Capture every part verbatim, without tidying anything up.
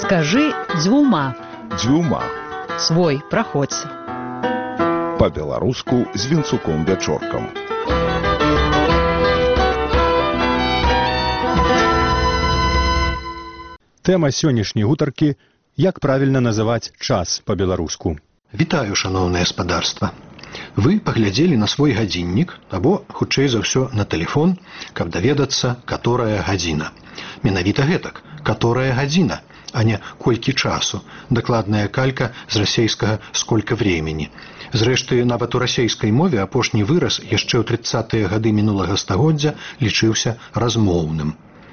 Скажи дзвюма. Дзвюма. Свой, праходзь. Па-беларуску з Вінцуком Вячоркам. Тэма сённяшняй гутаркі – як правільна называць час па-беларуску. Вітаю, шаноўнае спадарства. Вы паглядзелі на свой гадзіннік або, хутчэй за ўсё, на тэлефон, каб даведацца, каторая гадзіна. Менавіта гэтак, каторая гадзіна, а не колькі часу, дакладная калька з расейскага «сколько времени». Зрэшты, нават у расейскай мове апошні выраз яшчэ ў трыццатыя гады мінулага стагоддзя лічыўся размоўным.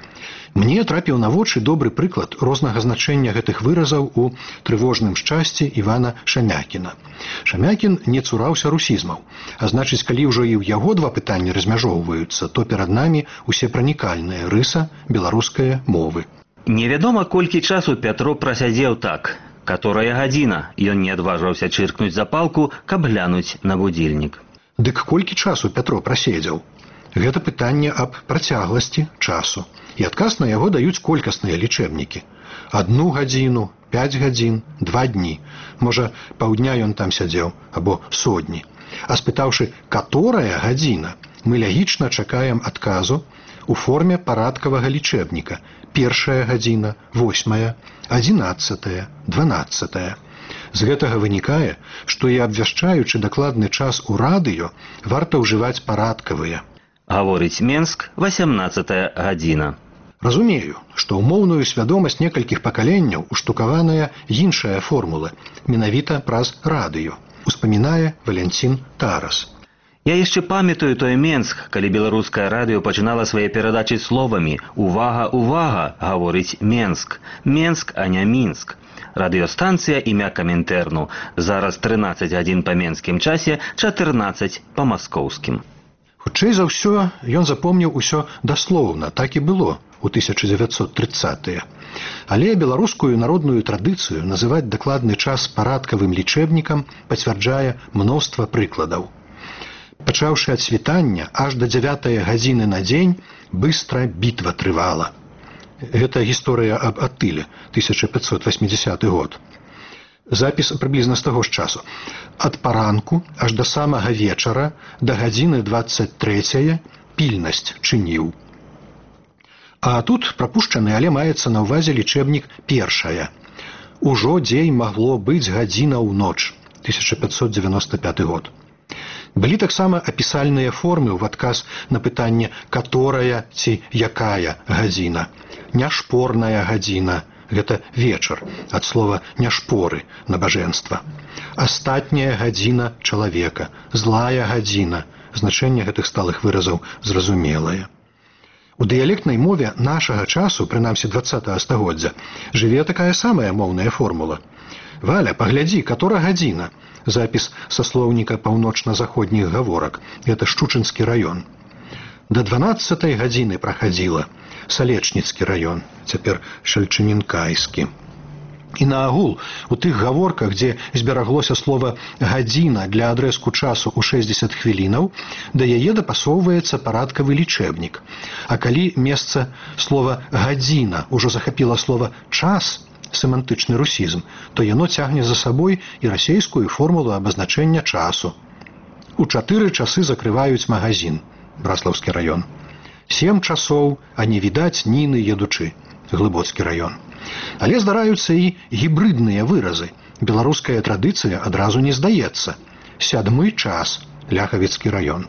Мне трапіў на вочы добры прыклад рознага значэння гэтых выразаў у «Трывожным шчасці» Івана Шамякіна. Шамякін не цураўся русізмаў, а значыць, калі ўжо і ў яго два пытанні размяжоўваюцца, то перад намі усепранікальная рыса беларускай мовы. Невядома, колькі часу Пятро прасядзеў так. Каторая гадзіна, ён не адважыўся чыркнуць запалку, каб глянуць на будзільнік. Дык колькі часу Пятро праседзеў? Гэта пытанне аб працягласці часу. І адказ на яго даюць колькасныя лічэбнікі. Адну гадзіну, пяць гадзін, два дні. Можа, паўдня ён там сядзеў, або сотні. А спытаўшы, каторая гадзіна, мы лягічна чакаем адказу у форме парадкавага лічэбніка. Першая гадзіна, восьмая, адзінаццатая, дванаццатая. З гэтага вынікае, што і абвяшчаючы дакладны час у радыё, варта ўжываць парадкавыя. Гаворыць Менск, васямнаццатая гадзіна. Разумею, што ў моўную свядомасць некалькіх пакаленняў уштукаваная іншая формула, менавіта праз радыё, успамінае Валянцін Тарас. Я яшчэ памятаю той Менск, калі беларускае радыё пачынала свае перадачы словамі «Увага, увага», гаворыць Менск. Менск, а не Мінск. Радыёстанцыя імя Камінтэрну. Зараз трынаццаць гадзін па менскім часе, чатырнаццаць па маскоўскім. Хутчэй за ўсё, ён запомніў усё даслоўна, так і было у тысяча дзевяцьсот трыццатыя. Але беларускую народную традыцыю называць дакладны час парадкавым лічэбнікам пацвярджае мноства прыкладаў. Пачаўшы ад світання, аж да дзявятая гадзіны на дзень быстра бітва трывала. Гэта гісторыя аб Атыле, тысяча пятьсот восьмидесятый год. Запіс прыблізна з таго ж часу. Ад паранку аж да самага вечара да гадзіны дваццаць трэцяй пільнасць чыніў. А тут прапушчаны, але маецца на ўвазе лічэбнік першая. Ужо дзень магло быць гадзіна ў ноч, тысяча пятьсот девяносто пятый год. Былі таксама апісальныя формы ў адказ на пытанне «каторая» ці «якая» гадзіна. Няшпорная гадзіна. Гэта вечар, ад слова «няшпоры» – набажэнства. Астатняя гадзіна чалавека, злая гадзіна. Значэнне гэтых сталых выразаў зразумелае. У дыялектнай мове нашага часу, прынамсі дваццатага стагоддзя, жыве такая самая моўная формула. «Валя, паглядзі, катора гадзіна». Запіс са слоўніка паўночна-заходніх гаворак. Гэта Шчучынскі раён. Да дванаццатай гадзіны прахадзіла. Салечніцкі раён, цяпер Шальчынінкайскі. І наагул, у тых гаворках, дзе збераглося слова «гадзіна» для адрэзку часу ў шэсцьдзесят хвілінаў, да яе дапасоўваецца парадкавы лічэбнік. А калі месца слова «гадзіна» ужо захапіла слова «час», семантычны русізм, то яно цягне за сабой і расейскую формулу абазначэння часу. У чатыры часы закрываюць магазін, Браслаўскі раён. Сем часоў, а не відаць ніны едучы, Глыбоцкі раён. Але здараюцца і гібрыдныя выразы. Беларуская традыцыя адразу не здаецца. Сядмы час, Ляхавіцкі раён.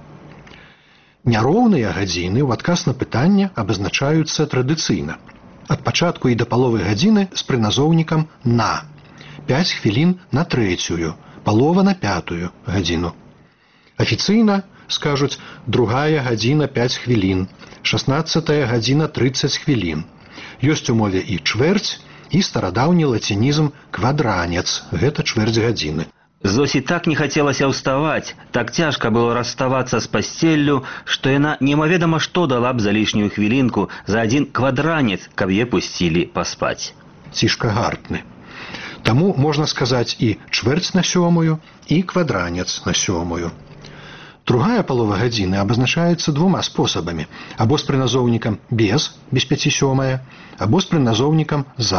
Няроўныя гадзіны ў адказ на пытанне абазначаюцца традыцыйна. Ад пачатку і да паловы гадзіны з прыназоўнікам «на». Пяць хвілін на трэцюю, палова на пятую гадзіну. Афіцыйна скажуць другая гадзіна пяць хвілін, шаснаццатая гадзіна трыццаць хвілін. Ёсць у мове і чвэрць, і старадаўні лацінізм «квадранец», гэта чвэрць гадзіны. Зосі так не хацелася ўставаць, так цяжка было расставацца з пасцеллю, што яна немаведама што дала б за лішнюю хвілінку за адзін квадранец, каб е пусцілі паспаць. Цішка гартны. Таму можна сказаць і чвэрць на сёмую, і квадранец на сёмую. Другая палова гадзіны абазначаецца двума спосабамі, або з прыназоўнікам «без», без пяці сёмая, або з прыназоўнікам «за»,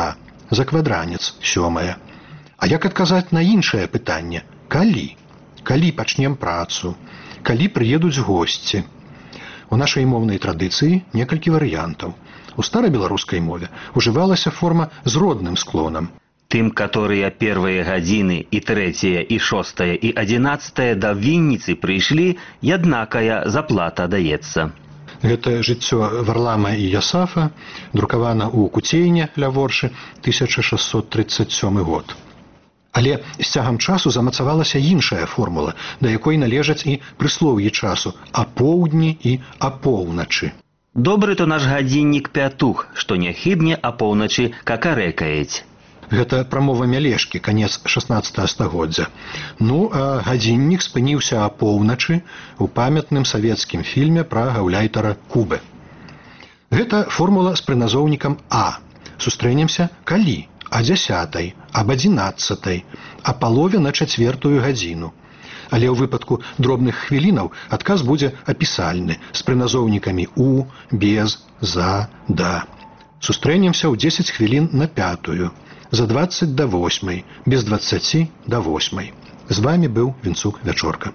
за квадранец сёмае. А як адказаць на іншае пытанне? Калі? Калі пачнем працу? Калі прыедуць госці? У нашай моўнай традыцыі некалькі варыянтаў. У старабеларускай мове ужывалася форма з родным склонам. Тым, которые первые гадзіны і трэцяе, і шостае, і адзінаццатае да Вінніцы прыйшлі, яднакая заплата даецца. Гэта жыццё Варлама і Ясафа, друкавана ў Куцейне ля Воршы, тысяча шэсцьсот трыццаць сёмы год. Але з цягам часу замацавалася іншая формула, да якой належаць і прыслоўі часу апоўдні і апоўначы. Добры то наш гадзіннік пятух, што няхібне апоўначы какарэкаець. Гэта прамова Мялешкі, канец шаснаццатага стагоддзя. Ну, а гадзіннік спыніўся апоўначы ў памятным савецкім фільме пра гаўляйтара Кубы. Гэта формула з прыназоўнікам А. Сустрэнемся калі? А дзясятай, аб адзінаццатай, а палове на чацвертую гадзіну. Але ў выпадку дробных хвілінаў адказ будзе апісальны, з прыназоўнікамі у, без, за, да. Сустрэнемся ў дзесяць хвілін на пятую, за дваццаць да восьмай, без дваццаці да восьмай. З вамі быў Вінцук Вячорка.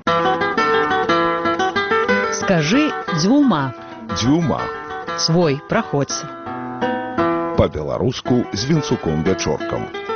Скажи дзвюма. Дзвюма. Свой, праходься. Па-беларуску з Вінцуком Вячоркам.